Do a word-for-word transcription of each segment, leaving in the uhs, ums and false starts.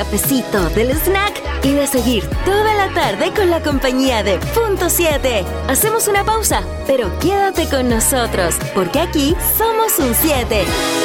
cafecito, del snack y de seguir toda la tarde con la compañía de Punto siete. Hacemos una pausa, pero quédate con nosotros, porque aquí somos un siete.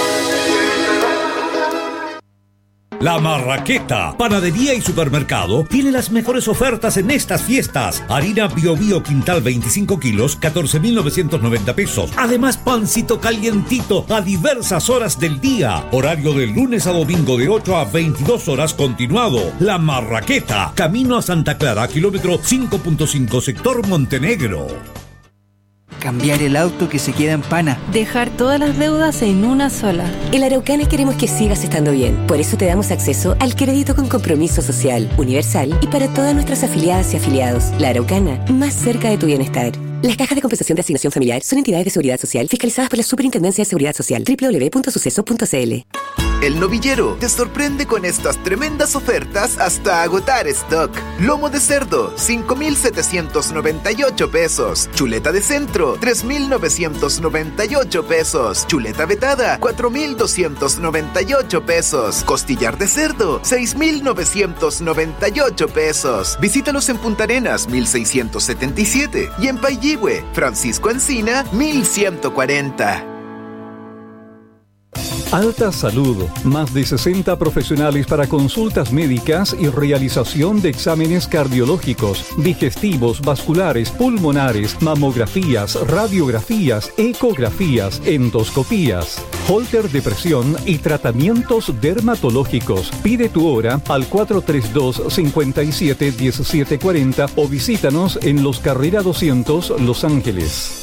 La Marraqueta, panadería y supermercado, tiene las mejores ofertas en estas fiestas. Harina Bio Bio Quintal veinticinco kilos, catorce mil novecientos noventa pesos. Además, pancito calientito a diversas horas del día. Horario de lunes a domingo de ocho a veintidós horas continuado. La Marraqueta, camino a Santa Clara, kilómetro cinco punto cinco, sector Montenegro. Cambiar el auto que se queda en pana. Dejar todas las deudas en una sola. En La Araucana queremos que sigas estando bien. Por eso te damos acceso al crédito con compromiso social, universal y para todas nuestras afiliadas y afiliados. La Araucana, más cerca de tu bienestar. Las cajas de compensación de asignación familiar son entidades de seguridad social fiscalizadas por la Superintendencia de Seguridad Social. doble u doble u doble u punto suceso punto c l. El Novillero te sorprende con estas tremendas ofertas hasta agotar stock. Lomo de cerdo, cinco mil setecientos noventa y ocho pesos. Chuleta de centro, tres mil novecientos noventa y ocho pesos. Chuleta vetada, cuatro mil doscientos noventa y ocho pesos. Costillar de cerdo, seis mil novecientos noventa y ocho pesos. Visítalos en Punta Arenas, mil seiscientos setenta y siete. Y en Pailihue, Francisco Encina, mil ciento cuarenta. Alta Salud, más de sesenta profesionales para consultas médicas y realización de exámenes cardiológicos, digestivos, vasculares, pulmonares, mamografías, radiografías, ecografías, endoscopías, holter de presión y tratamientos dermatológicos. Pide tu hora al cuatro tres dos, cinco siete, uno siete cuatro cero o visítanos en Los Carrera doscientos, Los Ángeles.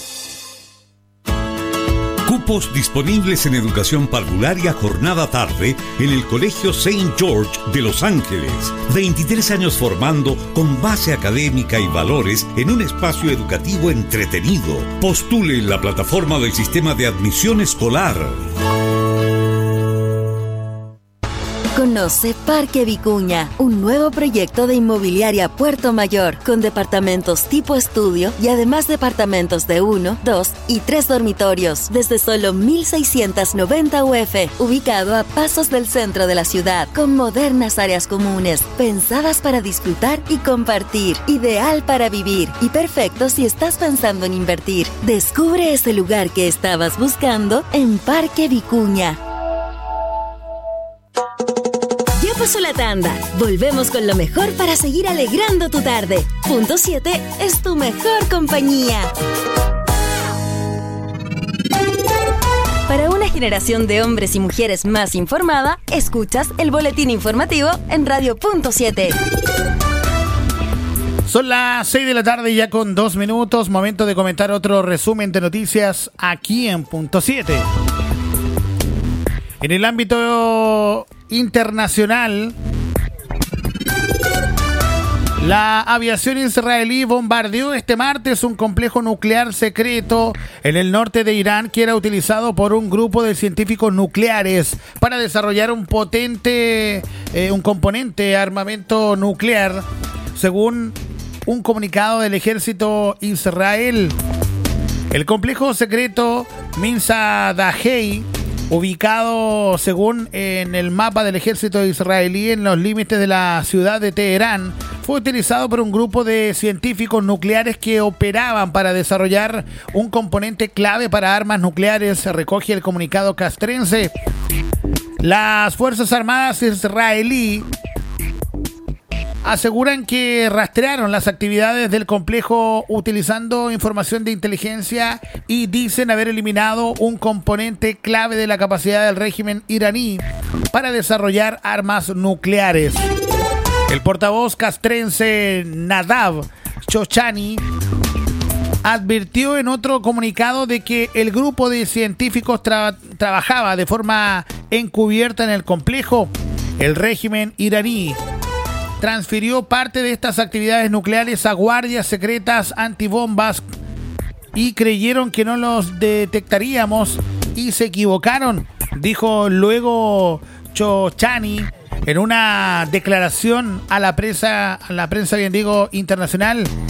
Cupos disponibles en educación parvularia jornada tarde en el Colegio Saint George de Los Ángeles. veintitrés años formando con base académica y valores en un espacio educativo entretenido. Postule en la plataforma del Sistema de Admisión Escolar. Conoce Parque Vicuña, un nuevo proyecto de inmobiliaria Puerto Mayor con departamentos tipo estudio y además departamentos de uno, dos y tres dormitorios desde solo mil seiscientos noventa U F, ubicado a pasos del centro de la ciudad, con modernas áreas comunes, pensadas para disfrutar y compartir, ideal para vivir y perfecto si estás pensando en invertir. Descubre ese lugar que estabas buscando en Parque Vicuña. Pasó la tanda. Volvemos con lo mejor para seguir alegrando tu tarde. Punto siete es tu mejor compañía. Para una generación de hombres y mujeres más informada, escuchas el boletín informativo en Radio Punto siete. Son las seis de la tarde ya con dos minutos. Momento de comentar otro resumen de noticias aquí en Punto siete. En el ámbito internacional, la aviación israelí bombardeó este martes un complejo nuclear secreto en el norte de Irán que era utilizado por un grupo de científicos nucleares para desarrollar un potente, eh, un componente armamento nuclear, según un comunicado del ejército Israel. El complejo secreto Minsa Dahei, ubicado según en el mapa del ejército israelí en los límites de la ciudad de Teherán, fue utilizado por un grupo de científicos nucleares que operaban para desarrollar un componente clave para armas nucleares, se recoge el comunicado castrense. Las Fuerzas Armadas israelí aseguran que rastrearon las actividades del complejo utilizando información de inteligencia y dicen haber eliminado un componente clave de la capacidad del régimen iraní para desarrollar armas nucleares. El portavoz castrense Nadav Shoshani advirtió en otro comunicado de que el grupo de científicos tra- trabajaba de forma encubierta en el complejo. El régimen iraní transfirió parte de estas actividades nucleares a guardias secretas antibombas y creyeron que no los detectaríamos y se equivocaron, dijo luego Shoshani en una declaración a la prensa, a la prensa bien digo internacional.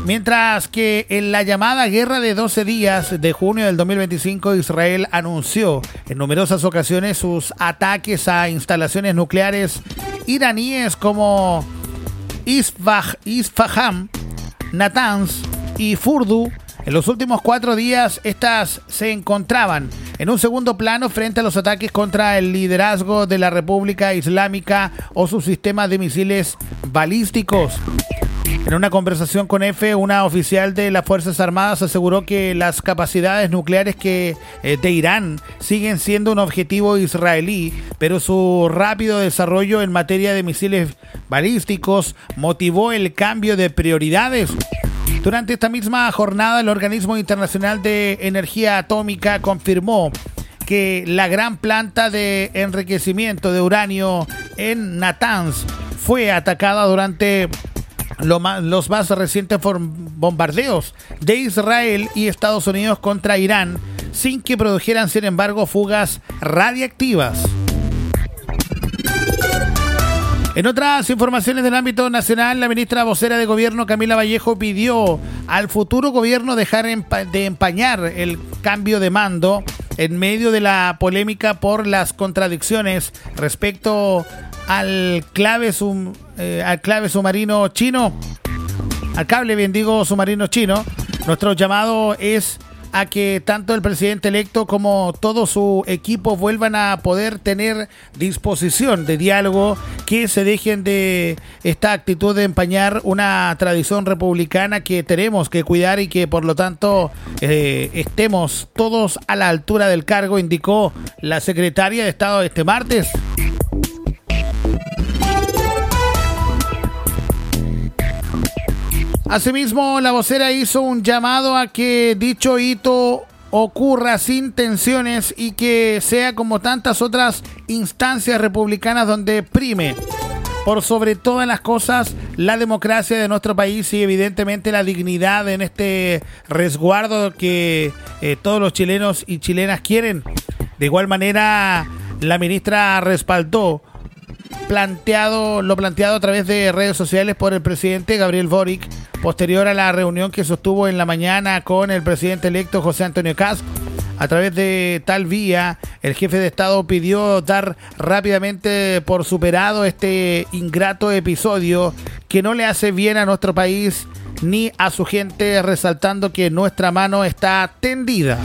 Mientras que en la llamada Guerra de doce días de junio del dos mil veinticinco, Israel anunció en numerosas ocasiones sus ataques a instalaciones nucleares iraníes como Isfah, Isfahan, Natanz y Fordow. En los últimos cuatro días, estas se encontraban en un segundo plano frente a los ataques contra el liderazgo de la República Islámica o su sistema de misiles balísticos. En una conversación con F, una oficial de las Fuerzas Armadas aseguró que las capacidades nucleares que, eh, de Irán siguen siendo un objetivo israelí, pero su rápido desarrollo en materia de misiles balísticos motivó el cambio de prioridades. Durante esta misma jornada, el Organismo Internacional de Energía Atómica confirmó que la gran planta de enriquecimiento de uranio en Natanz fue atacada durante Lo más, los más recientes bombardeos de Israel y Estados Unidos contra Irán, sin que produjeran, sin embargo, fugas radiactivas. En otras informaciones del ámbito nacional, la ministra vocera de Gobierno, Camila Vallejo, pidió al futuro gobierno dejar de empañar el cambio de mando en medio de la polémica por las contradicciones respecto al clave sum, eh, al clave submarino chino, al cable, bien digo, submarino chino. Nuestro llamado es a que tanto el presidente electo como todo su equipo vuelvan a poder tener disposición de diálogo, que se dejen de esta actitud de empañar una tradición republicana que tenemos que cuidar y que por lo tanto eh, estemos todos a la altura del cargo, indicó la secretaria de Estado este martes. Asimismo, la vocera hizo un llamado a que dicho hito ocurra sin tensiones y que sea como tantas otras instancias republicanas donde prime por sobre todas las cosas la democracia de nuestro país y evidentemente la dignidad en este resguardo que eh, todos los chilenos y chilenas quieren. De igual manera, la ministra respaldó planteado lo planteado a través de redes sociales por el presidente Gabriel Boric posterior a la reunión que sostuvo en la mañana con el presidente electo José Antonio Kast. A través de tal vía, el jefe de Estado pidió dar rápidamente por superado este ingrato episodio que no le hace bien a nuestro país ni a su gente, resaltando que nuestra mano está tendida.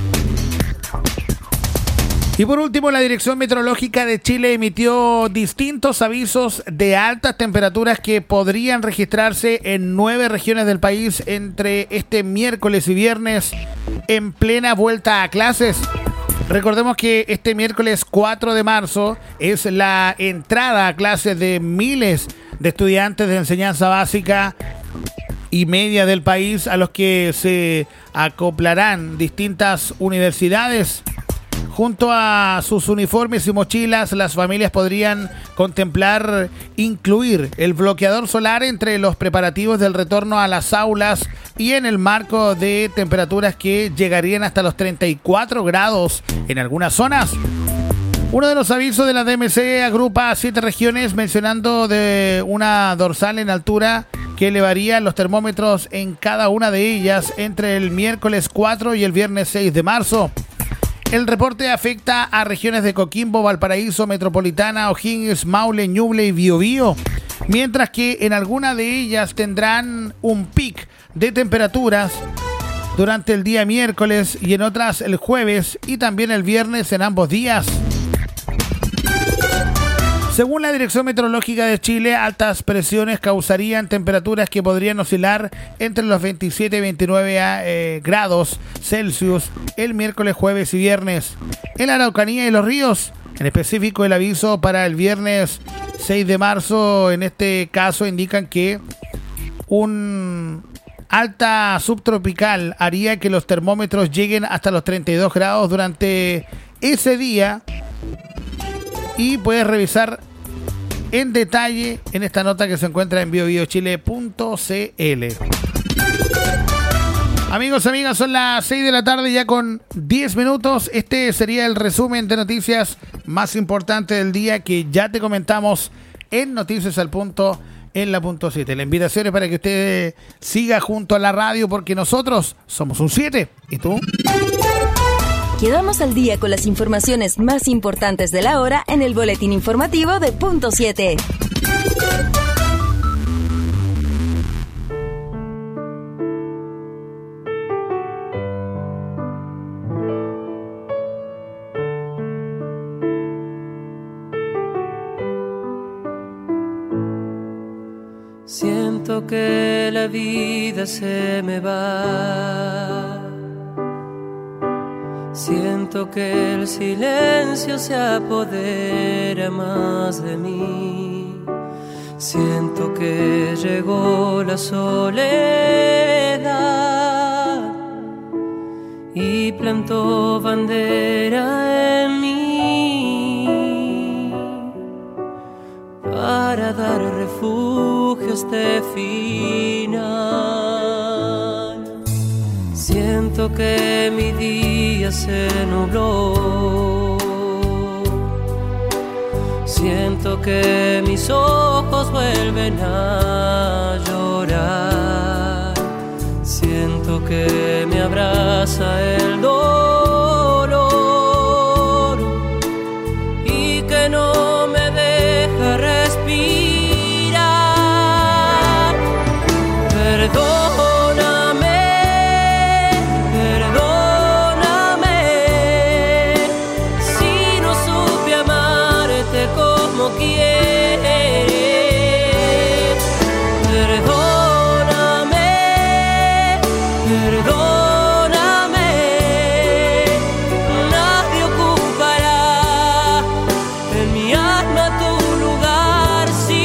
Y por último, la Dirección Meteorológica de Chile emitió distintos avisos de altas temperaturas que podrían registrarse en nueve regiones del país entre este miércoles y viernes en plena vuelta a clases. Recordemos que este miércoles cuatro de marzo es la entrada a clases de miles de estudiantes de enseñanza básica y media del país, a los que se acoplarán distintas universidades. Junto a sus uniformes y mochilas, las familias podrían contemplar incluir el bloqueador solar entre los preparativos del retorno a las aulas y en el marco de temperaturas que llegarían hasta los treinta y cuatro grados en algunas zonas. Uno de los avisos de la D M C agrupa a siete regiones, mencionando de una dorsal en altura que elevaría los termómetros en cada una de ellas entre el miércoles cuatro y el viernes seis de marzo. El reporte afecta a regiones de Coquimbo, Valparaíso, Metropolitana, O'Higgins, Maule, Ñuble y Biobío, mientras que en alguna de ellas tendrán un pic de temperaturas durante el día miércoles y en otras el jueves y también el viernes en ambos días. Según la Dirección Meteorológica de Chile, altas presiones causarían temperaturas que podrían oscilar entre los veintisiete y veintinueve eh, grados Celsius el miércoles, jueves y viernes. En la Araucanía y los ríos, en específico el aviso para el viernes seis de marzo, en este caso indican que un alta subtropical haría que los termómetros lleguen hasta los treinta y dos grados durante ese día. Y puedes revisar en detalle en esta nota que se encuentra en bio bio chile punto c l. Amigos, amigas, son las seis de la tarde ya con diez minutos. Este sería el resumen de noticias más importante del día que ya te comentamos en Noticias al Punto en la punto siete. La invitación es para que usted siga junto a la radio porque nosotros somos un siete. ¿Y tú? Quedamos al día con las informaciones más importantes de la hora en el boletín informativo de punto siete. Siento que la vida se me va. Siento que el silencio se apodera más de mí. Siento que llegó la soledad y plantó bandera en mí para dar refugio a este final. Siento que mi día se nubló. Siento que mis ojos vuelven a llorar. Siento que me abraza el dolor y que no me deja respirar. Perdóname, perdóname si no supe amarte como quieres. Perdóname, perdóname, nadie ocupará en mi alma tu lugar si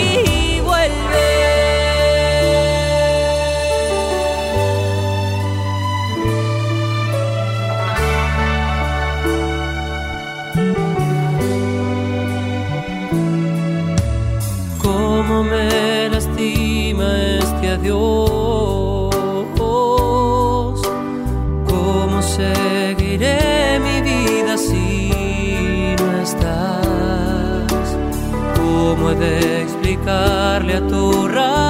vuelves. Cómo me lastima este adiós. Cómo seguiré mi vida si no estás. Cómo he de explicarle a tu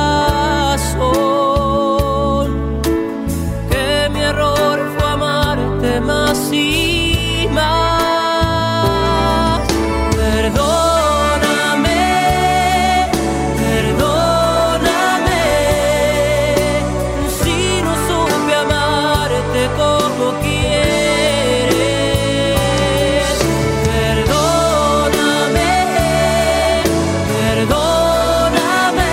razón que mi error fue amarte más y más. Perdóname, perdóname si no supe amarte como quieres. Perdóname, perdóname,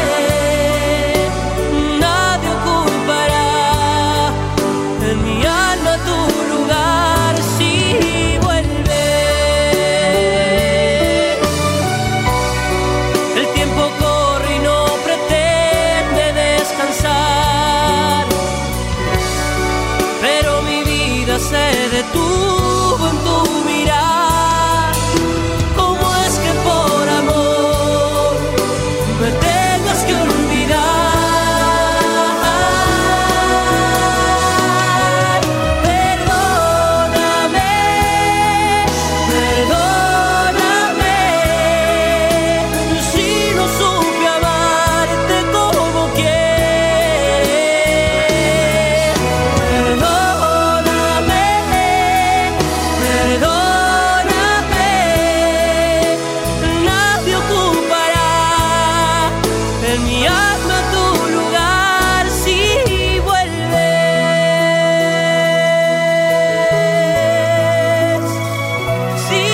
nadie ocupará en mi alma tu lugar si vuelves. El tiempo corre y no pretende descansar, pero mi vida se detuvo en tu mirar. ¿Cómo es que por amor me tengas que olvidar? Perdóname, perdóname si no supe amarte como quieres. Perdóname, perdóname, nadie ocupará en mi alma tu lugar si vuelves. Si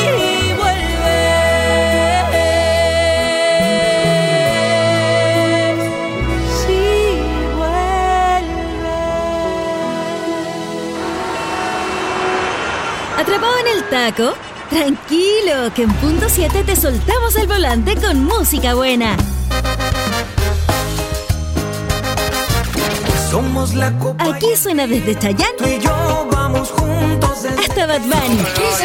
vuelves. Si vuelves. ¿Atrapado en el taco? Tranquilo, que en punto siete te soltamos el volante con música buena. Somos la copa. Aquí suena desde Chayanne Tú y yo vamos juntos desde hasta Bad Bunny,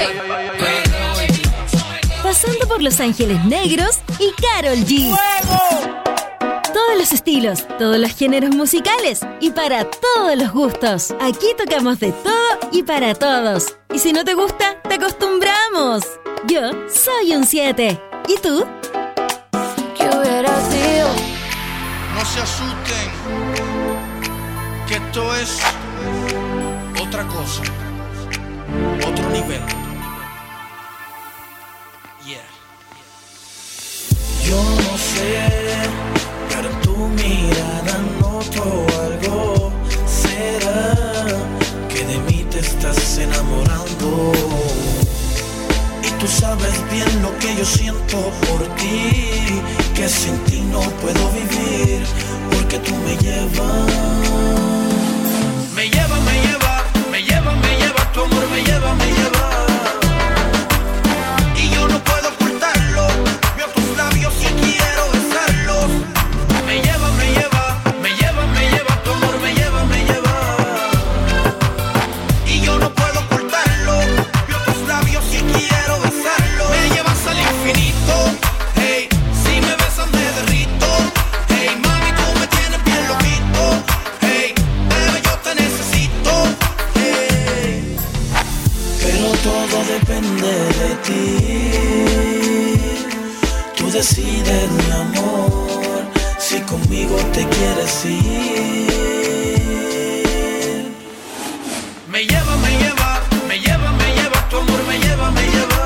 pasando por Los Ángeles Negros y Karol G. Todos los estilos, todos los géneros musicales y para todos los gustos. Aquí tocamos de todo y para todos. Y si no te gusta, te acostumbramos. Yo soy un siete. ¿Y tú? ¿Qué hubiera sido no se asusten, que esto es otra cosa, otro nivel. Yeah. Yo no sé, pero en tu mirada noto algo. ¿Será que de mí te estás enamorando? Y tú sabes bien lo que yo siento por ti, que sin ti no puedo vivir, porque tú me llevas. Me lleva, me lleva, me lleva, me lleva, tu amor me lleva, me lleva. Y yo no puedo ocultarlo, veo tus labios y quiero besarlos. Me lleva, me lleva, me lleva, me lleva, tu amor me lleva, me lleva. Y yo no puedo ocultarlo, veo tus labios y quiero besarlos. Me llevas al infinito, hey, si me besas me derrito. Hey, mami, tú me tienes bien loquito. Hey, bebé, yo te necesito. Hey, pero todo depende de ti. Tú decides, mi amor, si conmigo te quieres ir. Me lleva, me lleva, me lleva, me lleva, tu amor me lleva, me lleva.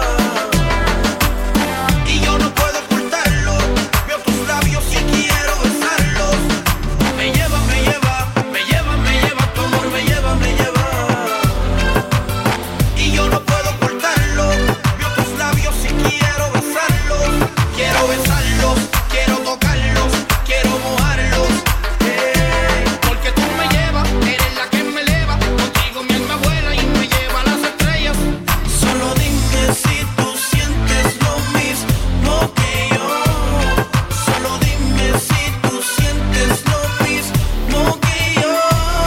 Y yo no puedo ocultarlo, veo tus labios y quiero besarlos. Me lleva, me lleva, me lleva, me lleva, tu amor me lleva, me lleva. Y yo no puedo ocultarlo, veo tus labios y quiero besarlos. Quiero besarlos, quiero tocarlos, quiero mojarlos. Hey, porque tú me llevas, eres la que me eleva. Contigo mi alma vuela y me lleva a las estrellas. Solo dime si tú sientes lo mismo que yo. Solo dime si tú sientes lo mismo que yo.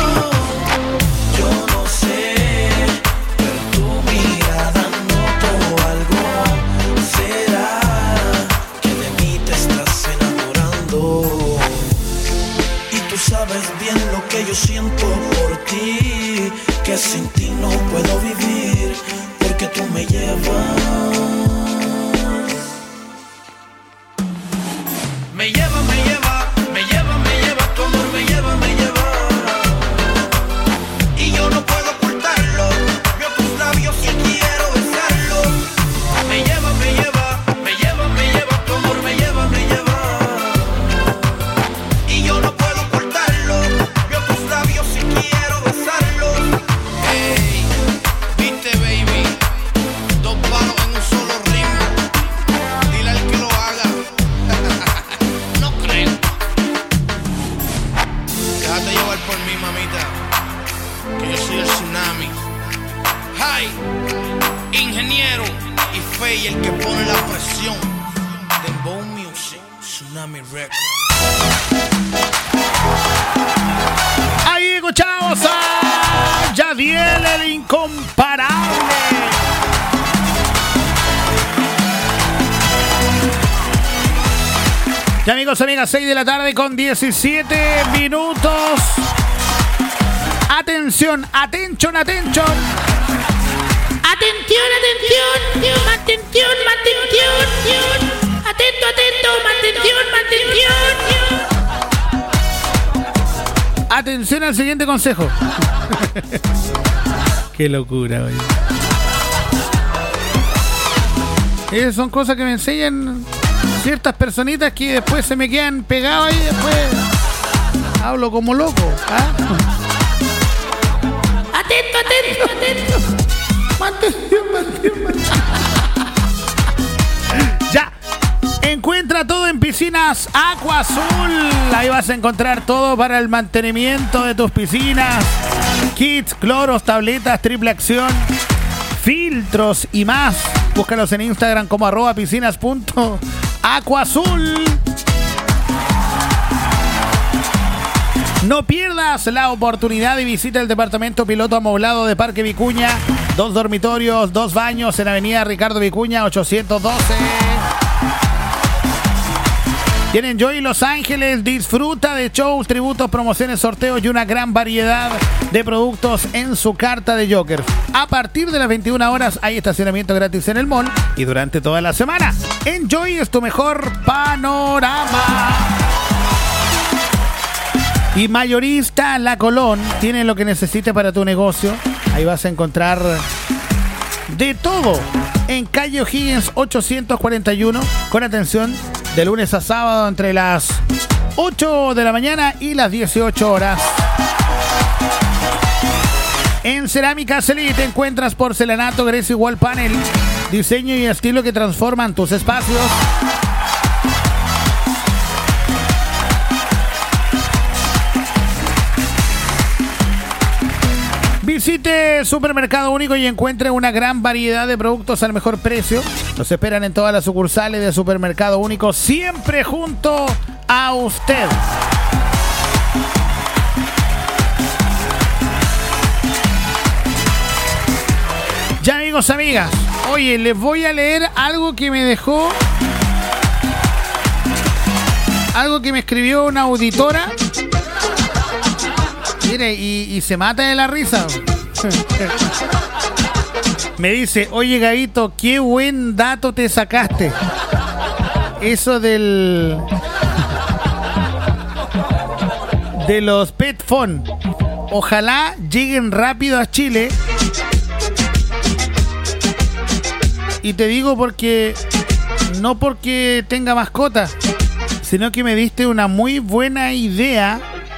Yo no sé, pero en tu mirada noto algo. ¿Será que de mí te estás enamorando? Y tú sabes bien lo que yo siento por ti, que sin ti no puedo vivir, porque tú me llevas. Me lleva, me lleva, me lleva, me lleva, tu amor me lleva, me lleva. Y yo no puedo ocultarlo, veo tus labios y quiero besarlos. Me lleva, me lleva, me lleva, me lleva, tu amor me lleva, me lleva. Y yo no puedo ocultarlo, veo tus labios y quiero besarlos. Hey, viste baby, dos palos en un solo ritmo. Dile al que lo haga. No creo. Déjate llevar por mí, mamita, que yo soy el tsunami. Hi, ingeniero y Fey, el que pone la presión. Dembow Music, Tsunami Records. Ahí escuchamos a Yadiel, el incomparable. Ya amigos, amigas, seis de la tarde con diecisiete minutos. Atención, atención, atención. Atención, atención, atención, atención. Atento, atento, atención, atención. Atención al siguiente consejo. Qué locura, oye. Esas son cosas que me enseñan ciertas personitas que después se me quedan pegados y después hablo como loco. ¿Ah? Atento, atento, atento. Mantención, mantención. Ya. Encuentra todo en Piscinas Aqua Azul. Ahí vas a encontrar todo para el mantenimiento de tus piscinas. Kits, cloros, tabletas, triple acción, filtros y más. Búscalos en Instagram como arroba piscinas punto aqua azul. No pierdas la oportunidad y visita el departamento piloto amoblado de Parque Vicuña. Dos dormitorios, dos baños en Avenida Ricardo Vicuña ochocientos doce. Tienen Joy Los Ángeles. Disfruta de shows, tributos, promociones, sorteos y una gran variedad de productos en su carta de Joker. A partir de las veintiuna horas hay estacionamiento gratis en el mall y durante toda la semana. Enjoy es tu mejor panorama. Y Mayorista La Colón tiene lo que necesites para tu negocio. Ahí vas a encontrar de todo en calle O'Higgins ochocientos cuarenta y uno, con atención de lunes a sábado entre las ocho de la mañana y las dieciocho horas. En Cerámica Celi te encuentras porcelanato, Grecia Wall Panel, diseño y estilo que transforman tus espacios. Visite Supermercado Único y encuentre una gran variedad de productos al mejor precio. Los esperan en todas las sucursales de Supermercado Único, siempre junto a usted. Ya, amigos, amigas, oye, les voy a leer algo que me dejó, algo que me escribió una auditora. Mire, y, y se mata de la risa. Me dice, oye, Gabito, qué buen dato te sacaste. Eso del... de los pet phone. Ojalá lleguen rápido a Chile. Y te digo porque... no porque tenga mascota, sino que me diste una muy buena idea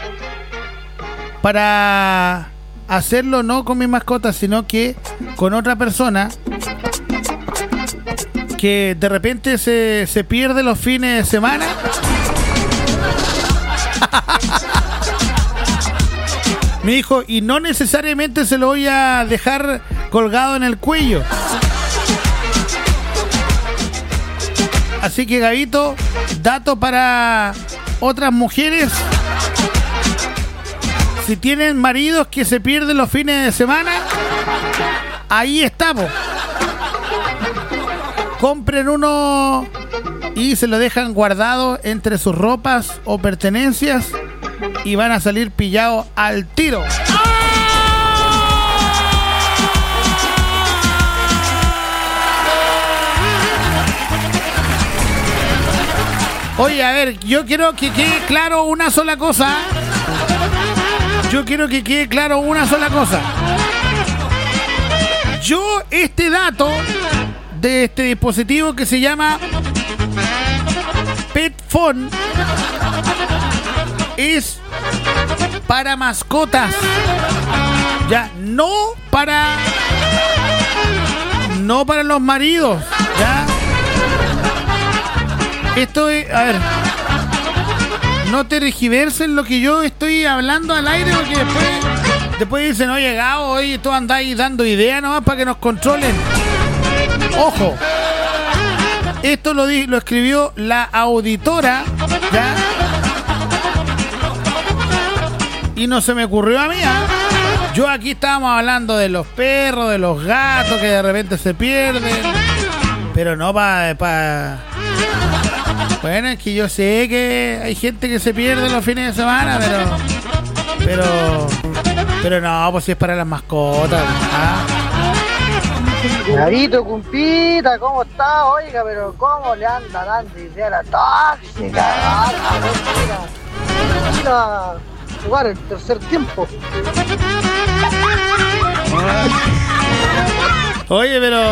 para hacerlo no con mi mascota, sino que con otra persona que de repente se, se pierde los fines de semana. Me dijo, y no necesariamente se lo voy a dejar colgado en el cuello. Así que, Gabito, dato para otras mujeres. Si tienen maridos que se pierden los fines de semana, ahí estamos. Compren uno y se lo dejan guardado entre sus ropas o pertenencias y van a salir pillados al tiro. Oye, a ver, yo quiero que quede claro una sola cosa. Yo quiero que quede claro una sola cosa. Yo, este dato de este dispositivo que se llama Pet Phone es para mascotas. Ya, no para... no para los maridos. Ya. Esto es... a ver... no te regiversen lo que yo estoy hablando al aire, porque después... después dicen, oye, Gabo, hoy tú andáis dando ideas nomás para que nos controlen. Ojo. Esto lo, di, lo escribió la auditora, ¿ya? Y no se me ocurrió a mí, ¿eh? Yo aquí estábamos hablando de los perros, de los gatos que de repente se pierden. Pero no para... Pa... bueno, es que yo sé que hay gente que se pierde los fines de semana, pero... Pero... pero no, pues si es para las mascotas. ¿Ah? Gabito, cumpita, ¿cómo está? Oiga, pero ¿cómo le anda dando idea a la tóxica? Ah, ir a jugar el tercer tiempo. Oye, pero...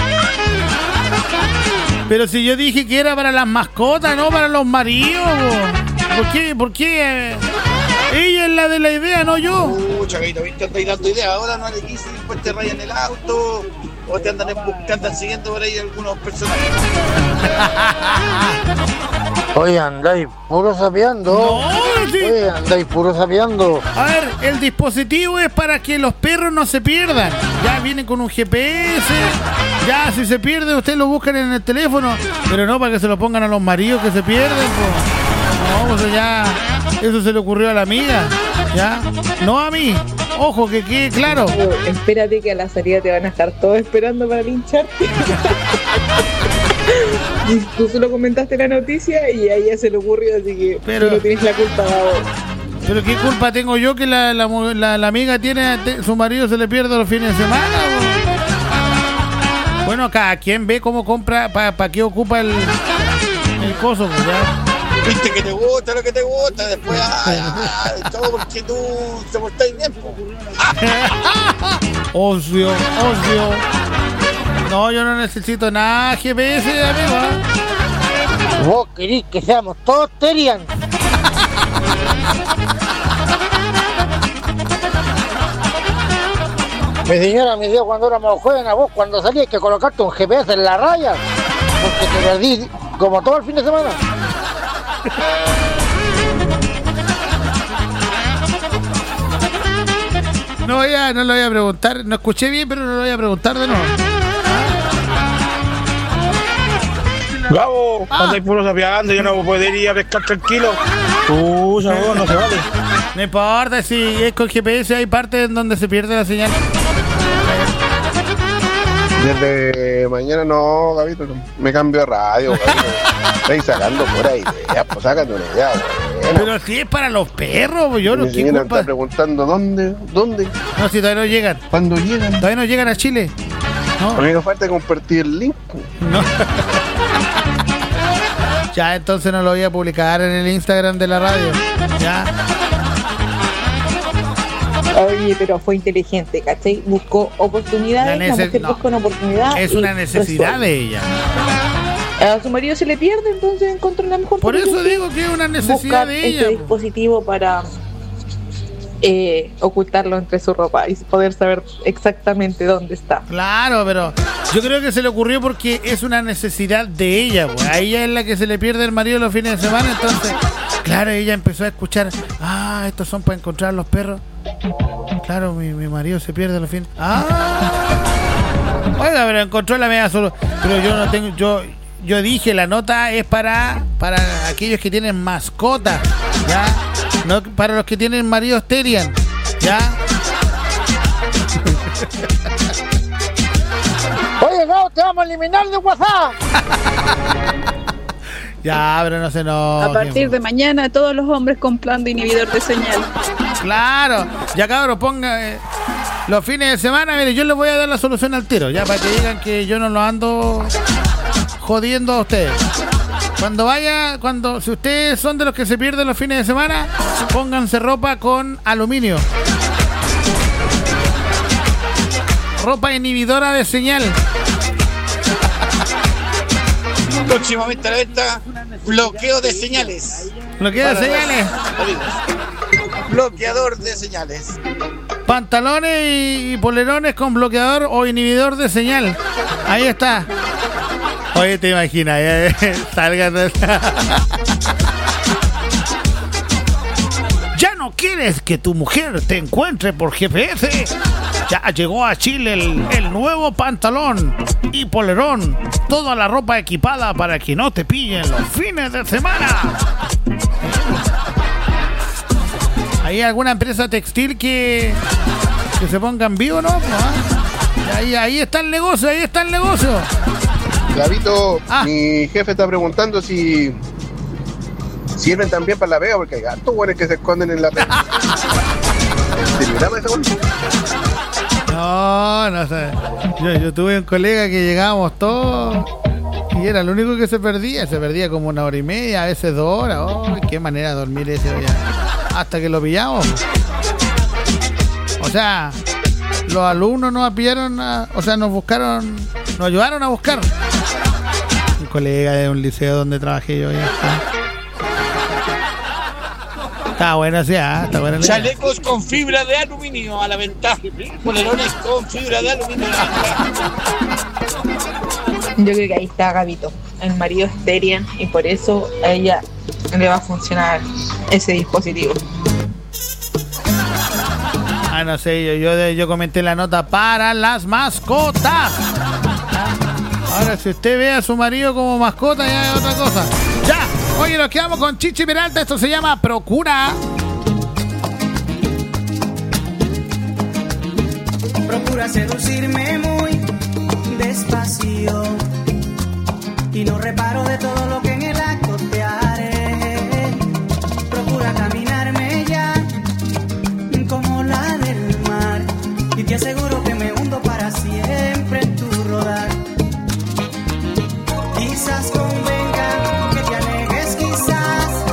pero si yo dije que era para las mascotas, no para los maridos. ¿Por qué? ¿Por qué? Ella es la de la idea, no yo. Pucha, Gabito, ¿viste? Andáis dando idea. Ahora no le quise, después te rayan el auto. O te andan, te andan siguiendo por ahí algunos personajes. Oye, andáis puro sapeando. No, sí. Oye, andáis puro sapeando. A ver, el dispositivo es para que los perros no se pierdan. Ya vienen con un G P S. Ya, si se pierde, ustedes lo buscan en el teléfono. Pero no para que se lo pongan a los maridos que se pierden, pues. No, pues ya... eso se le ocurrió a la amiga. Ya, no a mí. Ojo, que quede claro. Espérate que a la salida te van a estar todos esperando para lincharte. Y tú solo comentaste la noticia y a ella se le ocurrió, así que pero, tú no tienes la culpa, Gabo. Pero qué culpa tengo yo que la, la, la, la amiga tiene, te, su marido se le pierde los fines de semana. ¿O? Bueno, cada quien ve cómo compra, para pa qué ocupa el, el coso, pues, ¿ya? Viste que te gusta lo que te gusta, después, ay, ay, todo porque tú te portáis bien. Ocio, ocio. No, yo no necesito nada G P S, amigo. Vos querís que seamos todos Terian. Mi señora me dijo cuando éramos jóvenes, a vos cuando salías que colocarte un G P S en la raya, porque te perdí como todo el fin de semana. No voy a, no lo voy a preguntar, no escuché bien, pero no lo voy a preguntar de nuevo. Gabo, ah. Andáis puros apiagando, yo no poder ir a pescar tranquilo. Uh, no, no se vale. No importa, si es con G P S hay partes en donde se pierde la señal. Desde mañana no, Gabito, me cambio de radio, Gabito. Estáis sacando por ahí ideas, pues sácate una idea, bueno. Pero si es para los perros, yo no Mi señora está preguntando dónde, dónde. No, si todavía no llegan. ¿Cuándo llegan? Todavía no llegan a Chile. No. A mí me falta compartir el link. No. Ya, entonces no lo voy a publicar en el Instagram de la radio. Ya. Oye, pero fue inteligente, ¿cachai? Buscó oportunidades, la, neces- la mujer no. buscó una oportunidad. Es una necesidad resuelve. De ella. A su marido se le pierde, entonces encontró la mejor. Por eso digo que es una necesidad de ella. Este dispositivo para eh, ocultarlo entre su ropa y poder saber exactamente dónde está. Claro, pero yo creo que se le ocurrió porque es una necesidad de ella, pues. A ella es la que se le pierde el marido los fines de semana, entonces, claro, ella empezó a escuchar, ah, estos son para encontrar los perros. Claro, mi, mi marido se pierde los fines. Ah, oiga, pero encontró la media solo. Pero yo no tengo, yo, yo dije, la nota es para, para aquellos que tienen mascotas, ¿ya? No para los que tienen maridos Terian, ¿ya? Oye, no, te vamos a eliminar de WhatsApp. Ya, pero no se nos... A partir de mañana, todos los hombres con plan de inhibidor de señal. Claro, ya cabrón, ponga eh, los fines de semana, mire, yo les voy a dar la solución al tiro, ya para que digan que yo no lo ando jodiendo a ustedes. Cuando vaya, cuando si ustedes son de los que se pierden los fines de semana, pónganse ropa con aluminio. Ropa inhibidora de señal. Próximamente a la venta, bloqueo de señales. ¿Bloqueo de señales? Bloqueador de señales. Pantalones y, y polerones con bloqueador o inhibidor de señal. Ahí está. Oye, te imaginas, eh, salgan de... ¿Ya no quieres que tu mujer te encuentre por G P S? Ya llegó a Chile el, el nuevo pantalón y polerón. Toda la ropa equipada para que no te pillen los fines de semana. ¿Hay alguna empresa textil que, que se ponga en vivo, no? ¿No? Ahí, ahí está el negocio, ahí está el negocio. Gabito, ah. Mi jefe está preguntando si sirven también para la vega, porque hay gatos buenos que se esconden en la vega. No, no sé. Yo, yo tuve un colega que llegábamos todos y era el único que se perdía. Se perdía como una hora y media, a veces dos horas. Oh, qué manera de dormir ese día. Hasta que lo pillamos. O sea, los alumnos nos pillaron, a, o sea, nos buscaron, nos ayudaron a buscar. Un colega de un liceo donde trabajé yo ya está. Está bueno, sí, ah, está bueno. Chalecos con fibra de aluminio a la venta. Polerones con fibra de aluminio a la venta. Yo creo que ahí está Gabito. El marido es Terian y por eso a ella le va a funcionar ese dispositivo. Ah, no sé, yo, yo, yo comenté la nota para las mascotas. Ahora, si usted ve a su marido como mascota, ya es otra cosa. ¡Ya! Oye, nos quedamos con Chichi Peralta. Esto se llama Procura. Procura seducirme muy despacio y no reparo de todo lo que en el acto te haré. Procura caminarme ya como la del mar y te aseguro que me hundo para siempre en tu rodar. Quizás convenga que te alejes, quizás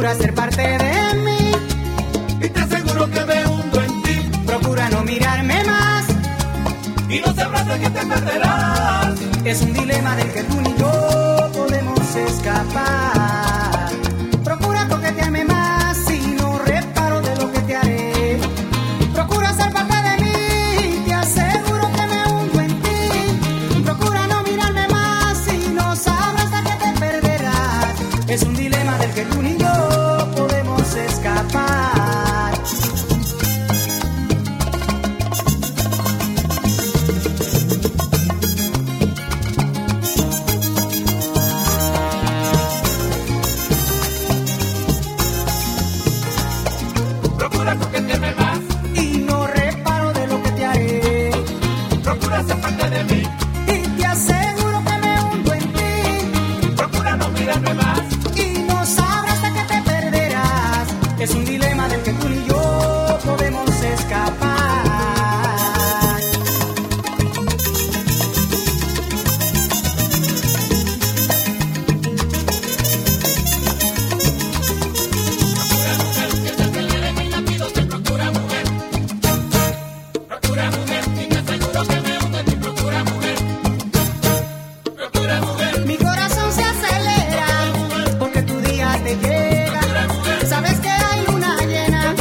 Procura ser parte de mí y te aseguro que me hundo en ti. Procura no mirarme más y no sabrás de qué te perderás. Es un dilema del que tú ni yo podemos escapar. Procura coquetearme más y no reparo de lo que te haré. Procura ser parte de mí, te aseguro que me hundo en ti. Procura no mirarme más y no sabrás de qué te perderás. Es un dilema del que tú ni yo podemos escapar. Es un dilema del que tú y yo podemos escapar. Mi corazón se acelera porque tu día te llega. Sabes que hay luna llena.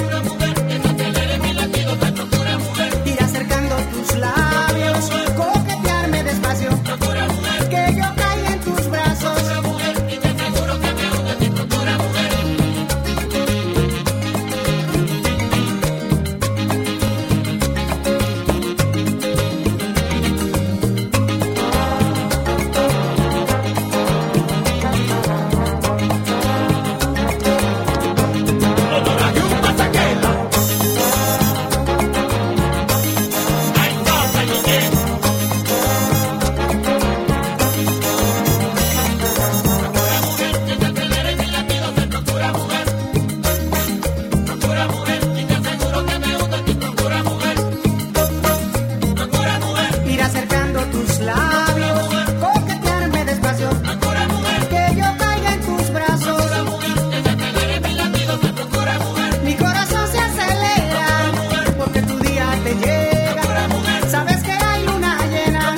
Ir acercando tus labios, coquetearme despacio. Que yo caiga en tus brazos. Ir acercando tus labios, coquetearme despacio. Que yo caiga en tus brazos. Mi corazón se acelera porque tu día te llega. Sabes que hay luna llena.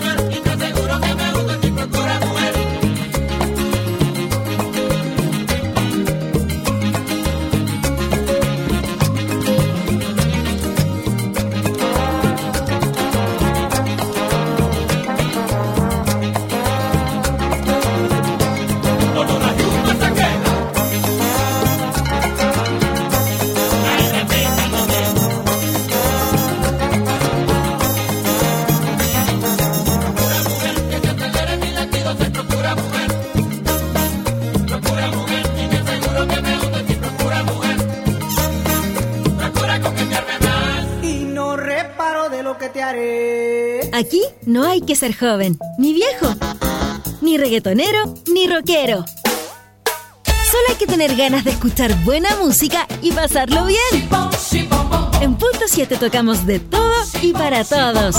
Y no reparo de lo que te haré. Aquí no hay que ser joven, ni viejo, ni reggaetonero, ni rockero. Solo hay que tener ganas de escuchar buena música y pasarlo bien. En Punto siete tocamos de todo y para todos.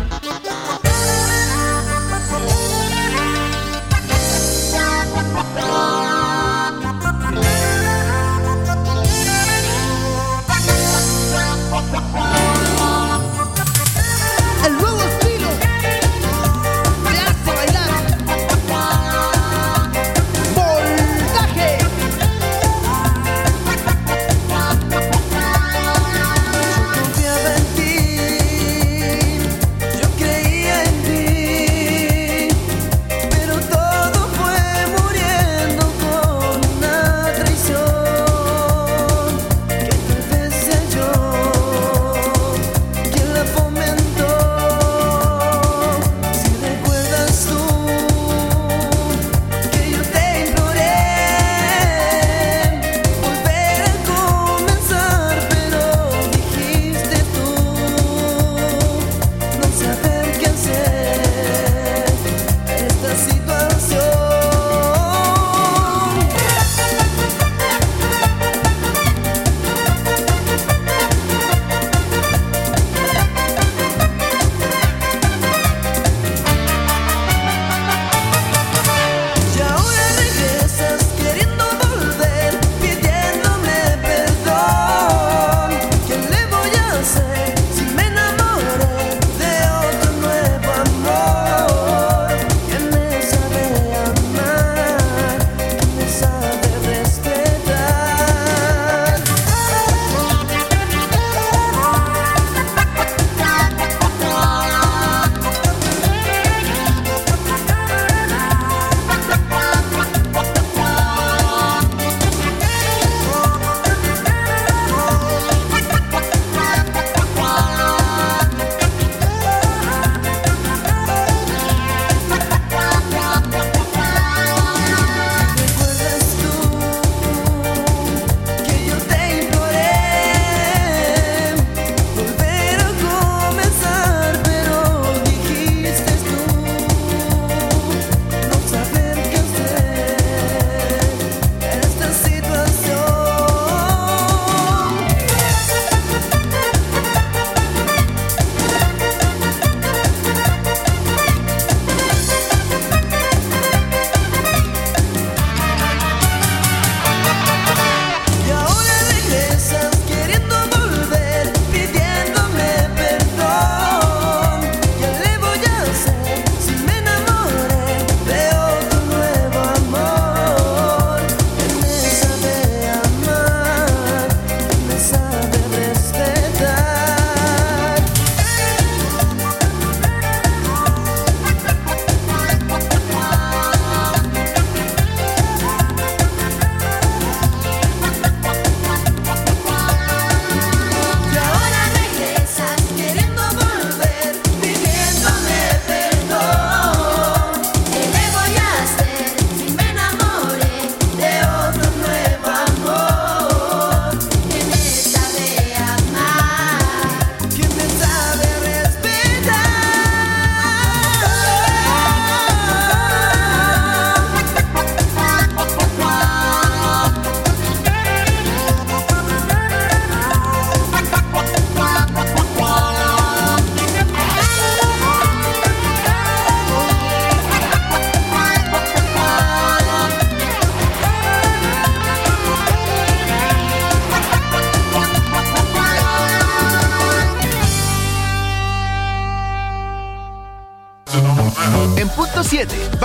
El nuevo estilo te hace bailar. Voltaje. Confiaba en ti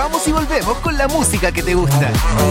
Vamos y volvemos con la música que te gusta.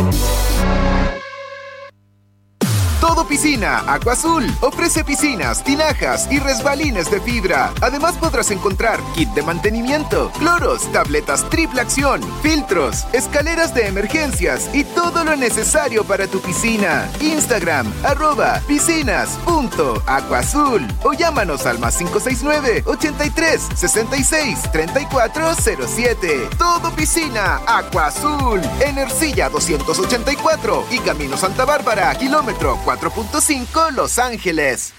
Todo Piscina, Aqua Azul, ofrece piscinas, tinajas y resbalines de fibra. Además podrás encontrar kit de mantenimiento, cloros, tabletas triple acción, filtros, escaleras de emergencias y todo lo necesario para tu piscina. Instagram, arroba piscinas.aquaazul o llámanos al más cinco seis nueve, ochenta y tres, sesenta y seis, treinta y cuatro cero siete. Todo Piscina, Aqua Azul, en Ercilla doscientos ochenta y cuatro y Camino Santa Bárbara, kilómetro cuatro punto cinco, Los Ángeles.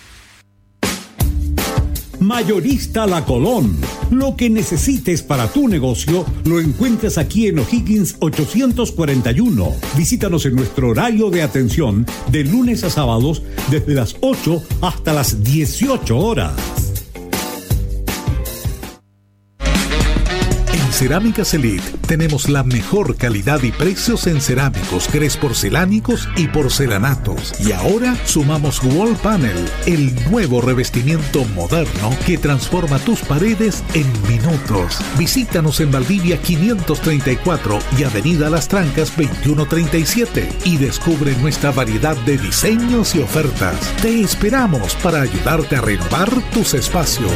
Mayorista La Colón. Lo que necesites para tu negocio lo encuentras aquí en O'Higgins ochocientos cuarenta y uno. Visítanos en nuestro horario de atención de lunes a sábados desde las ocho hasta las dieciocho horas. Cerámicas Elite tenemos la mejor calidad y precios en cerámicos, grés porcelánicos y porcelanatos. Y ahora sumamos Wall Panel, el nuevo revestimiento moderno que transforma tus paredes en minutos. Visítanos en Valdivia quinientos treinta y cuatro y Avenida Las Trancas veintiuno treinta y siete y descubre nuestra variedad de diseños y ofertas. Te esperamos para ayudarte a renovar tus espacios.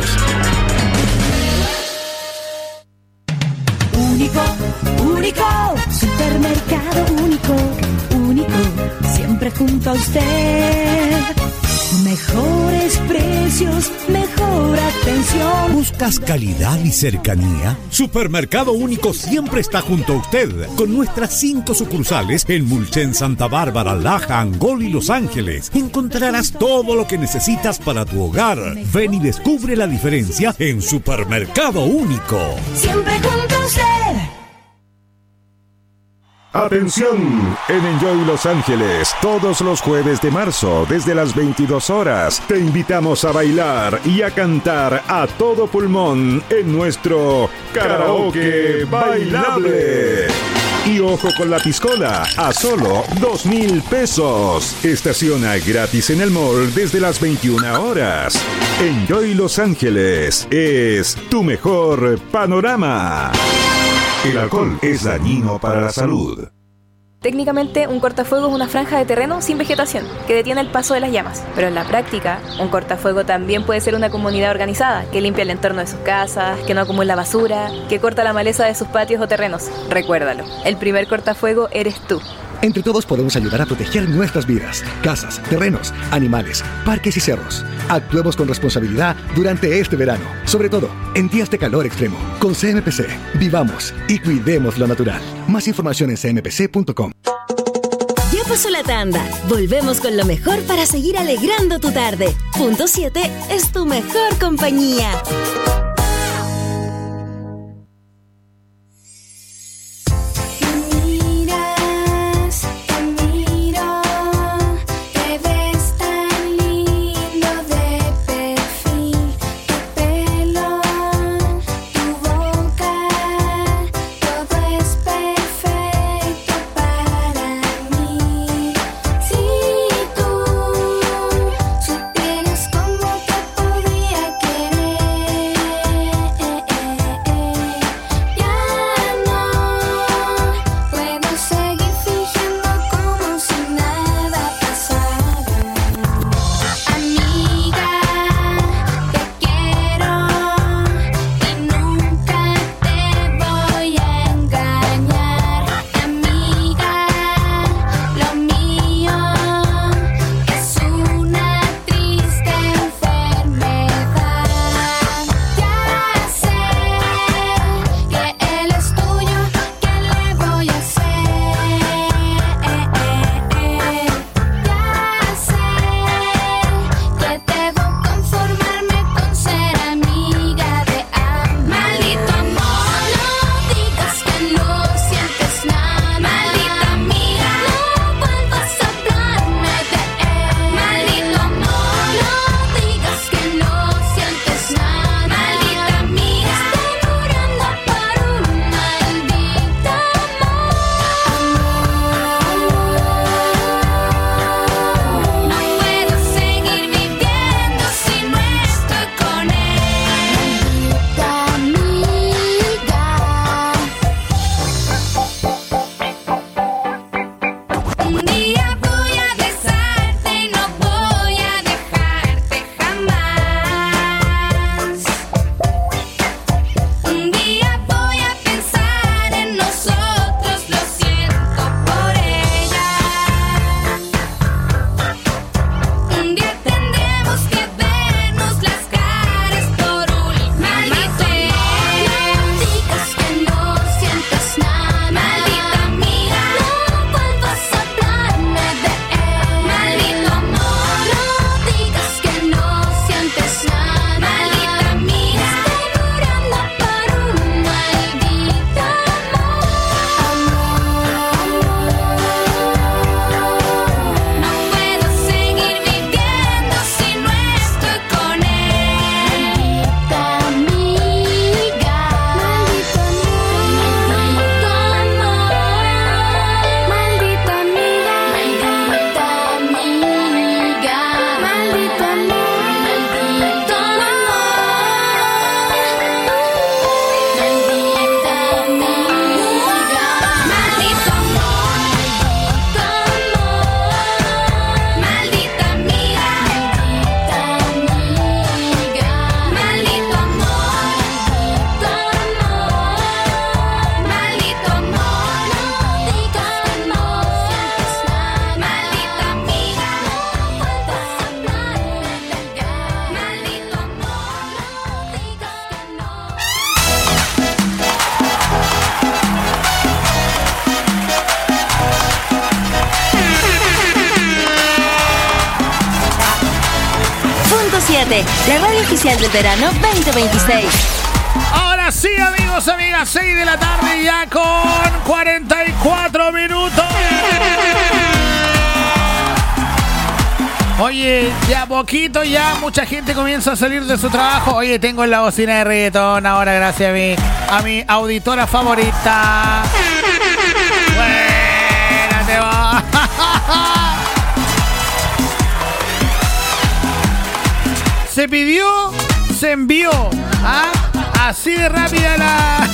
Único, único, supermercado único, único, siempre junto a usted. Mejores precios, mejor atención. ¿Buscas calidad y cercanía? Supermercado Único siempre está junto a usted, con nuestras cinco sucursales en Mulchen, Santa Bárbara, Laja, Angol y Los Ángeles. Encontrarás todo lo que necesitas para tu hogar. Ven y descubre la diferencia en Supermercado Único. Siempre junto a usted. Atención, en Enjoy Los Ángeles, todos los jueves de marzo, desde las veintidós horas, te invitamos a bailar y a cantar a todo pulmón en nuestro Karaoke Bailable. Y ojo con la piscola, a solo dos mil pesos. Estaciona gratis en el mall desde las veintiuna horas. Enjoy Los Ángeles es tu mejor panorama. El alcohol es dañino para la salud. Técnicamente, un cortafuego es una franja de terreno sin vegetación que detiene el paso de las llamas. Pero en la práctica, un cortafuego también puede ser una comunidad organizada que limpia el entorno de sus casas, que no acumula basura, que corta la maleza de sus patios o terrenos. Recuérdalo, el primer cortafuego eres tú. Entre todos podemos ayudar a proteger nuestras vidas, casas, terrenos, animales, parques y cerros. Actuemos con responsabilidad durante este verano, sobre todo en días de calor extremo. Con C M P C, vivamos y cuidemos lo natural. Más información en c m p c punto com. Ya pasó la tanda. Volvemos con lo mejor para seguir alegrando tu tarde. Punto siete es tu mejor compañía. Supieras cómo te podría querer. siete, la radio oficial del verano veinte veintiséis. Ahora sí, amigos, amigas, seis de la tarde ya con cuarenta y cuatro minutos. Oye, ya poquito, ya mucha gente comienza a salir de su trabajo. Oye, tengo en la bocina de reggaetón ahora, gracias a mi, a mi auditora favorita. Buena, te va. Se pidió, se envió. ¿Ah? Así de rápida la...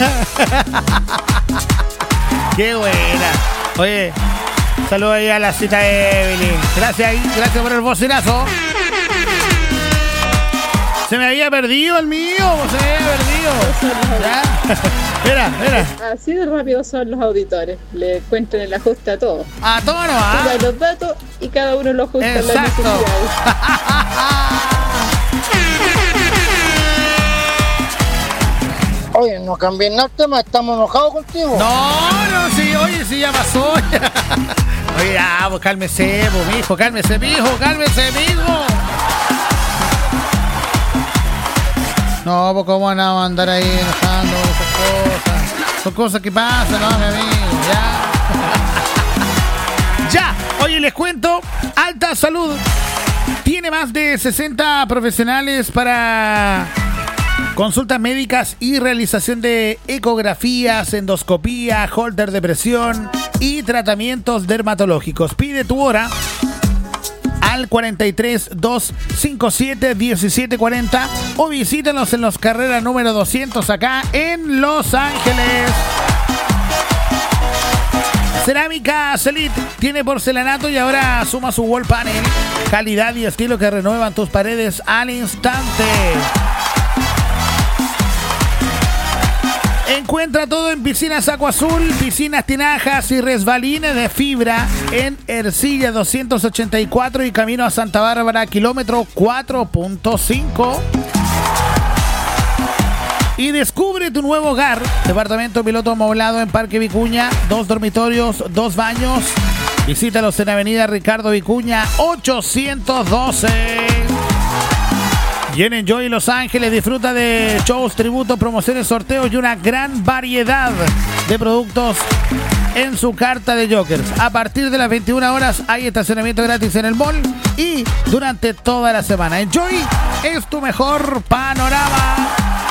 Qué buena. Oye, saludos ahí a la cita de Evelyn. Gracias, gracias por el bocinazo. Se me había perdido el mío, se me había perdido. ¿Ya? Mira, mira. Así de rápido son los auditores. Le encuentran el ajuste a todo. A todo no, ¿ah? Suban los datos y cada uno lo ajusta a las Exacto. necesidades. Oye, no cambien nada el tema, estamos enojados contigo. No, no, sí, oye, sí, ya pasó. Oye, ya, pues cálmese, pues, mijo, cálmese, mijo, cálmese, mijo. No, pues cómo vamos a andar ahí enojando esas cosas. Son cosas que pasan, no, mi amigo, ya. Ya, oye, les cuento, Alta Salud tiene más de sesenta profesionales para consultas médicas y realización de ecografías, endoscopía, holter de presión y tratamientos dermatológicos. Pide tu hora al cuarenta y tres, doscientos cincuenta y siete, diecisiete cuarenta o visítanos en los Carreras número doscientos acá en Los Ángeles. Cerámica Celit tiene porcelanato y ahora suma su wall panel. Calidad y estilo que renuevan tus paredes al instante. Encuentra todo en Piscinas Agua Azul, piscinas tinajas y resbalines de fibra en Ercilla doscientos ochenta y cuatro y camino a Santa Bárbara, kilómetro cuatro punto cinco. Y descubre tu nuevo hogar. Departamento piloto amoblado en Parque Vicuña, dos dormitorios, dos baños. Visítalos en Avenida Ricardo Vicuña ochocientos doce. Y en Enjoy Los Ángeles disfruta de shows, tributos, promociones, sorteos y una gran variedad de productos en su carta de Jokers. A partir de las veintiuna horas hay estacionamiento gratis en el mall y durante toda la semana. Enjoy es tu mejor panorama.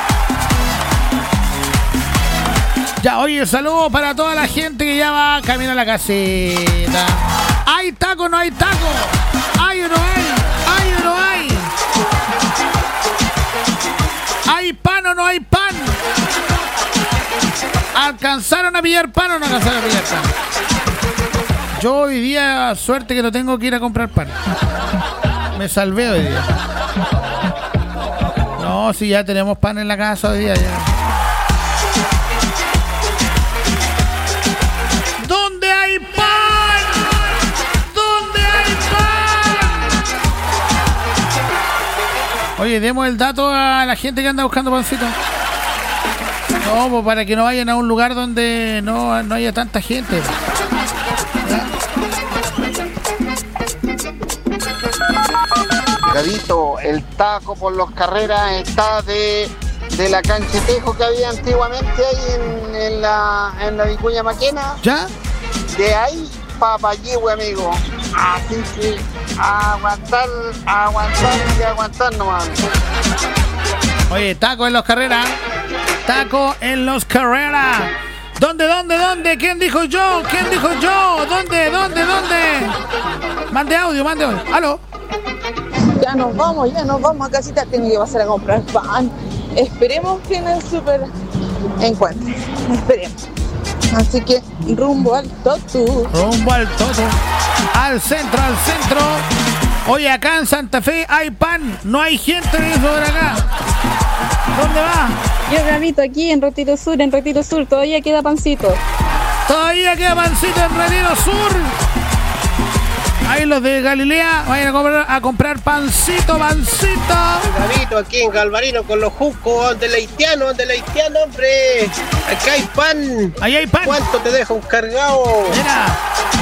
Ya, oye, saludos para toda la gente que ya va camino a la casita. ¿Hay taco o no hay taco? ¿Hay o no hay? ¿Hay o no hay? ¿Hay pan o no hay pan? ¿Alcanzaron a pillar pan o no alcanzaron a pillar pan? Yo hoy día, suerte que no tengo que ir a comprar pan. Me salvé hoy día. No, si ya tenemos pan en la casa hoy día ya. ¿Dónde hay pan? ¿Dónde hay pan? Oye, demos el dato a la gente que anda buscando pancito. No, pues para que no vayan a un lugar donde no, no haya tanta gente. Gavito, el taco por los Carreras está de, de la canchetejo que había antiguamente ahí en, en la en la Vicuña Maquena. ¿Ya? De ahí para Payehue, amigo. Así que aguantar, aguantar y aguantar nomás. Oye, taco en los Carreras. Taco en los Carreras. ¿Dónde, dónde, dónde? ¿Quién dijo yo? ¿Quién dijo yo? ¿Dónde, dónde, dónde? Mande audio, mande audio. ¿Aló? Ya nos vamos, ya nos vamos a casita. Tengo que pasar a comprar pan. Esperemos que en el súper encuentre. Esperemos. Así que rumbo al Toto. Rumbo al Toto. Al centro, al centro. Oye, acá en Santa Fe hay pan. No hay gente de eso por acá. ¿Dónde va? Yo, Gabito, aquí en Retiro Sur, en Retiro Sur, todavía queda pancito. Todavía queda pancito en Retiro Sur. Ahí los de Galilea vayan a comprar, a comprar pancito, pancito. Gabito, aquí en Galvarino con los jucos, donde el haitiano, donde el haitiano, hombre. Acá hay pan. Ahí hay pan. ¿Cuánto te deja un cargado? Mira,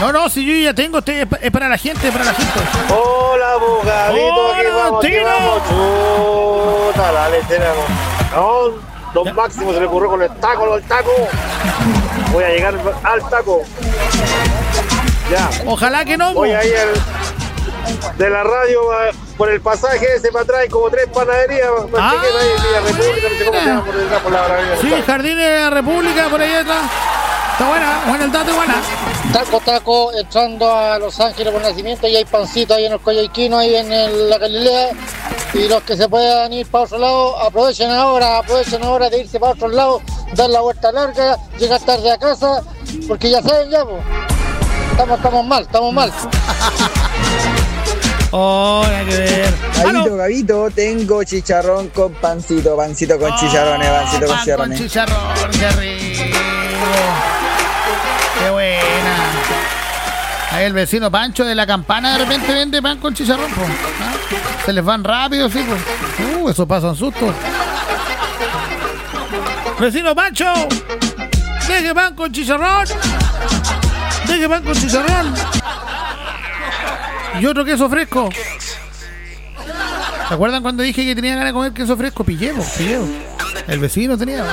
No, no, si yo ya tengo, usted es para la gente, es para la gente. Hola, Bugadito, aquí vamos, aquí vamos. Chuta, la lechera. No, Don Máximo se le ocurrió con el taco, el taco. Voy a llegar al taco. Ya. Ojalá que no. Voy a ir al, de la radio por el pasaje ese para atrás, como tres panaderías. Ah, ahí, República, no sé cómo se llama por detrás, por la avenida. Sí, Jardines de la República, por ahí atrás. Está buena, buena el dato, buena. Taco, taco, entrando a Los Ángeles por nacimiento y hay pancito ahí en el Coyhaiquino, ahí en el, la Galilea. Y los que se puedan ir para otro lado, aprovechen ahora, aprovechen ahora de irse para otro lado, dar la vuelta larga, llegar tarde a casa, porque ya saben ya, pues. Estamos, estamos mal, estamos mal. Oh, hay que ver. Gabito, Gabito, tengo chicharrón con pancito, pancito con oh, chicharrones, pancito con chicharrones. Con chicharrón, qué rico. Qué buena. Ahí el vecino Pancho de la Campana de repente vende pan con chicharrón, pues. ¿Ah? Se les van rápido, sí, pues. Uh, eso pasa en susto. Vecino Pancho, deje pan con chicharrón. Deje pan con chicharrón. Y otro queso fresco. ¿Se acuerdan cuando dije que tenía ganas de comer queso fresco? Pillemos, pillemos. El vecino tenía.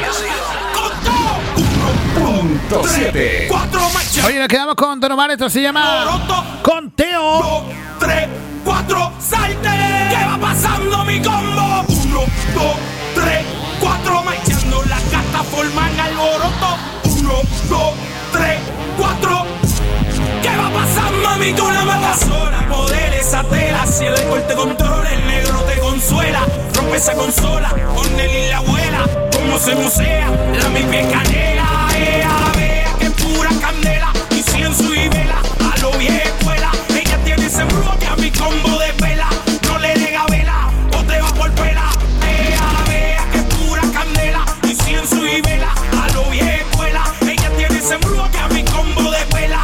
Punto siete. Oye, nos quedamos con Don Omar. Esto se llama Conteo. Dos, tres, cuatro, salte. ¿Qué va pasando mi combo? Uno, dos, tres, cuatro, marchando las cartas forman alboroto. Uno, dos, tres, cuatro. ¿Qué va pasando a mí? Tú no me das sola. Poder esa tela, si el alcohol te controla, el negro te consuela. Rompe esa consola, con él y la abuela. Como se musea, la mi pie canela. Ea, vea que pura candela. Incienso y vela, a lo vieja escuela. Ella tiene ese embrujo que a mi combo de vela. No le dega vela, o te va por pela. Ea, vea que pura candela. Incienso y vela, a lo vieja escuela. Ella tiene ese embrujo que a mi combo de vela.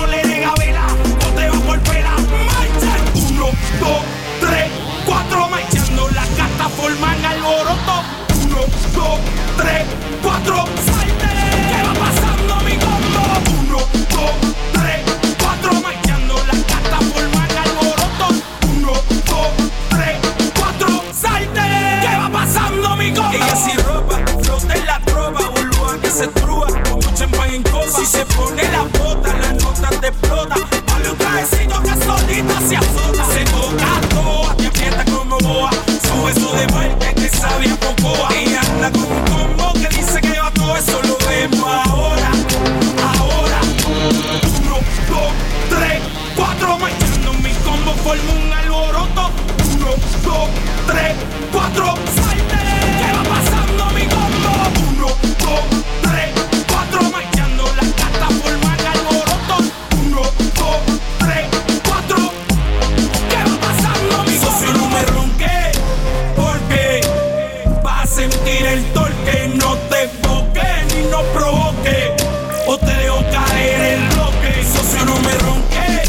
Dos, tres, cuatro, marchando las cartas forman alboroto. Uno, dos, tres, cuatro, salte. ¿Qué va pasando mi combo? Uno, dos, tres, cuatro, marchando las cartas forman alboroto. Uno, dos, tres, cuatro, salte. ¿Qué va pasando mi combo? Ella sin ropa, flota en la tropa, burbuja que se trúa, como champán en copa. Si se pone la bota, las notas te explota. Dale un trajecito que solita se azota. Se toca toa, te aprieta como boa. Su beso de muerte que sabe a pocoa. Ella anda con un combo que dice que va todo eso. Lo vemos ahora, ahora. Uno, dos, tres, cuatro, marchando mi combo forma un alboroto. Uno, dos, tres, cuatro, salte. ¿Qué va pasando mi combo? Uno, dos, tres, cuatro, marchando las cartas forman alboroto. Uno, dos, tres, cuatro. ¿Qué va pasando mi socio? No me ronque, porque vas a sentir el torque. No te enfoques ni no provoque, o te dejo caer el bloque. Socio, no me ronque,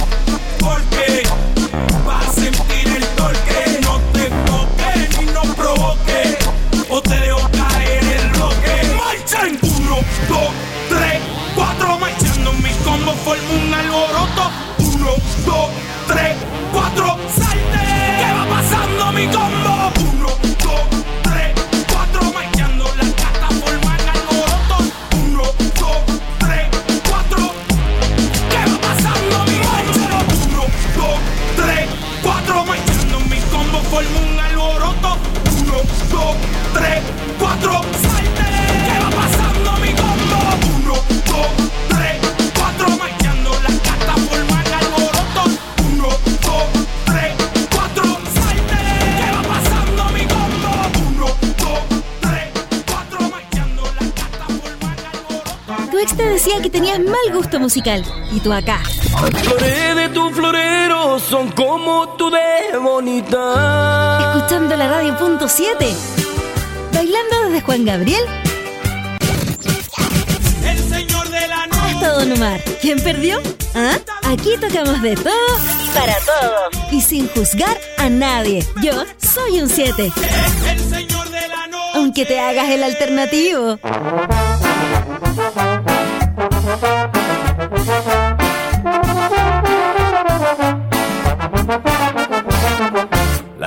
porque vas a sentir el torque. No te enfoques ni no provoque, o te dejo caer el bloque. Marchen. Uno, dos, tres, cuatro, marchando mi combo forma un alboroto. Uno, dos, tres, cuatro, salte. ¿Qué va pasando mi combo? Uno, dos, tres, cuatro, marchando las cartas forman alboroto. Uno, dos, tres, cuatro. ¿Qué va pasando mi combo? Uno, dos, tres, cuatro, marchando mi combo forma un alboroto. Uno, dos, tres, cuatro, salte. ¿Qué va pasando mi combo? Uno, dos, tres, cuatro, marchando las cartas forman alboroto. Uno, dos, tres, cuatro, salte. ¿Qué va pasando mi combo? Uno, dos, tres, cuatro, marchando las cartas forman alboroto. Tu ex te decía que tenías mal gusto musical. Y tú acá. Las flores de tu florero son como tú de bonita. Escuchando la radio punto siete. Bailando desde Juan Gabriel El señor de la noche. hasta Don Omar. ¿Quién perdió? ¿Ah? Aquí tocamos de todo y para todo. Y sin juzgar a nadie. Yo soy un siete. El señor de la noche. Aunque te hagas el alternativo.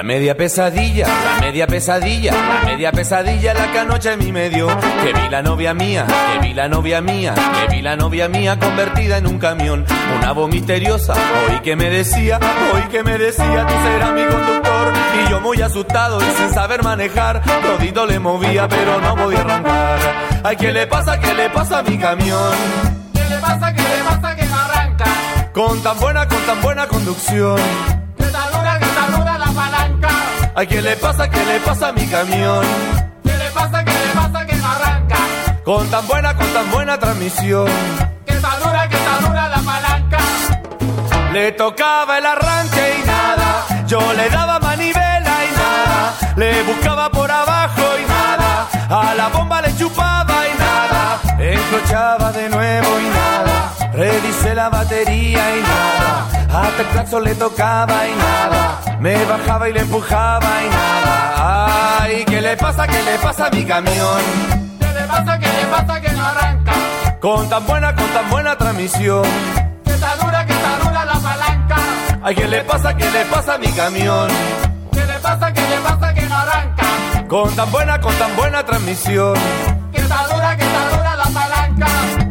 media pesadilla, la media pesadilla, la media pesadilla la que anoche en mi medio. Que vi la novia mía, que vi la novia mía, que vi la novia mía convertida en un camión. Una voz misteriosa, oí que me decía, oí que me decía, tú serás mi conductor. Y yo muy asustado y sin saber manejar, todito le movía pero no podía arrancar. Ay, ¿qué le pasa, qué le pasa a mi camión? ¿Qué le pasa, qué le pasa que no arranca? Con tan buena, con tan buena conducción. Que está dura, que está dura la palanca. Ay, ¿qué le pasa, qué le pasa a mi camión? ¿Qué le pasa, qué le pasa que no arranca? Con tan buena, con tan buena transmisión. Que está dura, que está dura la palanca. Le tocaba el arranque y nada. Yo le daba manivela y nada. Le buscaba por abajo y nada. A la bomba le chupaba y nada. Encrochaba de nuevo y nada. Revisé la batería y nada. Hasta el claxon le tocaba y nada. Me bajaba y le empujaba y nada. Ay, ¿qué le pasa, qué le pasa a mi camión? ¿Qué le pasa, qué le pasa que no arranca? Con tan buena, con tan buena transmisión. Que está dura, que está dura la palanca. Ay, ¿qué le pasa, qué le pasa a mi camión? ¿Qué le pasa, qué le pasa que no arranca? Con tan buena, con tan buena transmisión. Que está dura, que está dura la palanca.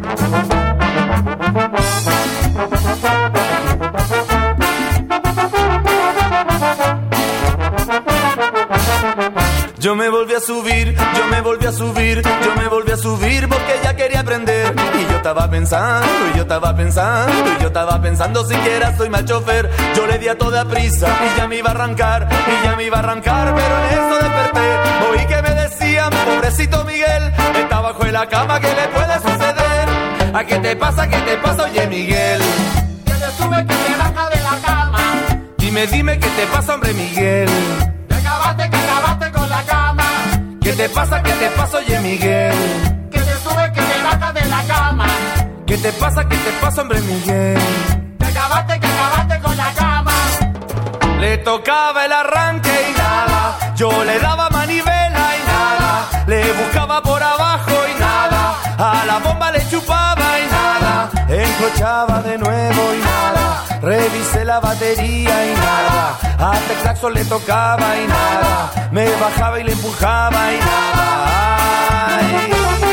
Yo me volví a subir, yo me volví a subir, yo me volví a subir porque ya quería aprender. Y yo estaba pensando, y yo estaba pensando, y yo estaba pensando siquiera soy mal chofer. Yo le di a toda prisa y ya me iba a arrancar, y ya me iba a arrancar, pero en eso desperté. Oí que me decían, pobrecito Miguel, está bajo de la cama, ¿qué le puede suceder? ¿A qué te pasa, qué te pasa, oye Miguel? Que te sube, que te baja de la cama. Dime, dime, ¿qué te pasa, hombre Miguel? Que acabaste, que acabaste con la cama. ¿Qué te pasa, qué te pasa, oye Miguel? Que te sube, que te baja de la cama. ¿Qué te pasa, qué te pasa, hombre Miguel? Que acabaste, que acabaste con la cama. Le tocaba el arranque y nada. Yo le daba manivela y nada. Le buscaba por abajo y nada. A la bomba le chupaba y nada. Encrochaba de nuevo y nada. Revisé la batería y nada. Hasta el claxon le tocaba y nada. Me bajaba y le empujaba y nada. Ay.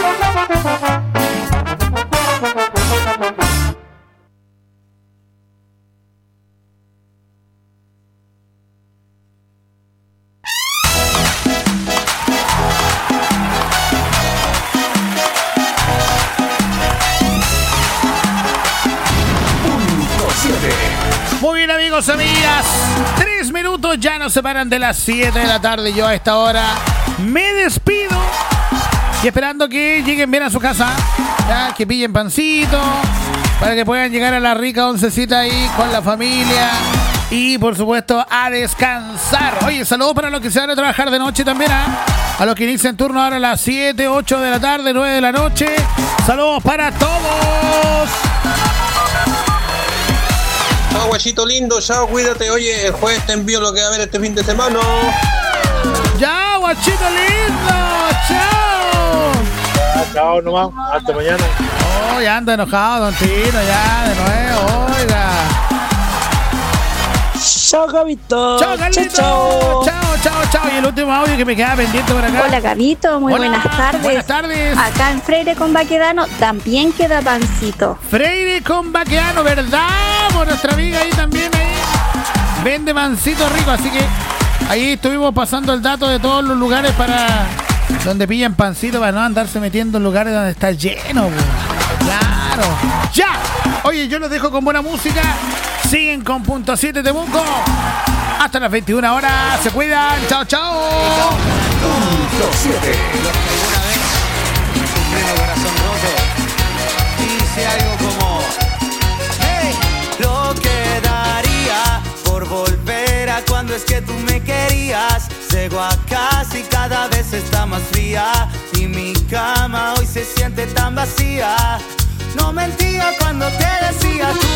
Muy bien, amigos, amigas, tres minutos ya nos separan de las siete de la tarde. Yo a esta hora me despido y esperando que lleguen bien a su casa, ya, que pillen pancito para que puedan llegar a la rica oncecita ahí con la familia y por supuesto a descansar. Oye, saludos para los que se van a trabajar de noche también, ¿eh? A los que inician turno ahora a las siete, ocho de la tarde, nueve de la noche. Saludos para todos. Chao, guachito lindo, chao, cuídate. Oye, el jueves te envío lo que va a haber este fin de semana. Ya, guachito lindo, chao. Ya, chao nomás, hasta mañana. Oh, ya anda enojado, don Tino, ya, de nuevo, oiga. Chao, Gabito. Chao, Carlito. Chao, chao, chao, chao. Y el último audio que me queda pendiente por acá. Hola, Gabito. Muy Hola, buenas tardes. Buenas tardes. Acá en Freire con Baquedano también queda pancito. Freire con Baquedano, ¿verdad? Por nuestra amiga ahí también ahí. Vende pancito rico, así que ahí estuvimos pasando el dato de todos los lugares para donde pillan pancito para no andarse metiendo en lugares donde está lleno. Bro. Claro. ¡Ya! Oye, yo los dejo con buena música. Siguen con Punto siete Temuco. Hasta las veintiuna horas. Se cuidan. Chao, chao. Punto siete. ¿Alguna vez sufriendo corazón roto? Dice algo como: hey, lo que daría por volver a cuando es que tú me querías. Llego a casa y cada vez está más fría. Y mi cama hoy se siente tan vacía. No mentía cuando te decía tú